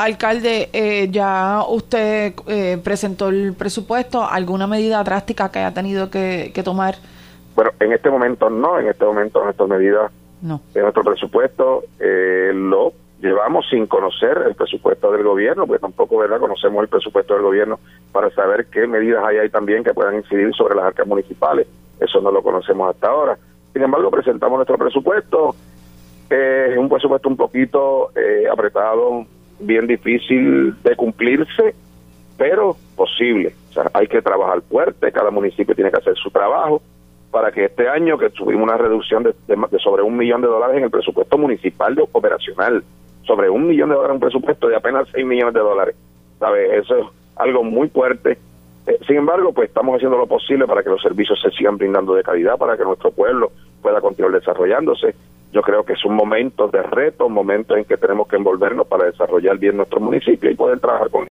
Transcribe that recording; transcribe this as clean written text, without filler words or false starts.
Alcalde, ya usted presentó el presupuesto, ¿alguna medida drástica que haya tenido que tomar? Bueno, en este momento no, nuestras medidas de nuestro presupuesto lo llevamos sin conocer el presupuesto del gobierno, pues tampoco, ¿verdad?, conocemos el presupuesto del gobierno para saber qué medidas hay ahí también que puedan incidir sobre las arcas municipales. Eso no lo conocemos hasta ahora. Sin embargo, presentamos nuestro presupuesto, es un presupuesto un poquito apretado, bien difícil de cumplirse, pero posible. O sea, hay que trabajar fuerte, cada municipio tiene que hacer su trabajo para que este año, que tuvimos una reducción de sobre $1 millón en el presupuesto municipal de operacional, sobre $1 millón un presupuesto de apenas $6 millones, ¿sabe? Eso es algo muy fuerte. Sin embargo, pues estamos haciendo lo posible para que los servicios se sigan brindando de calidad, para que nuestro pueblo pueda continuar desarrollándose. Yo creo que es un momento de reto, un momento en que tenemos que envolvernos para desarrollar bien nuestro municipio y poder trabajar con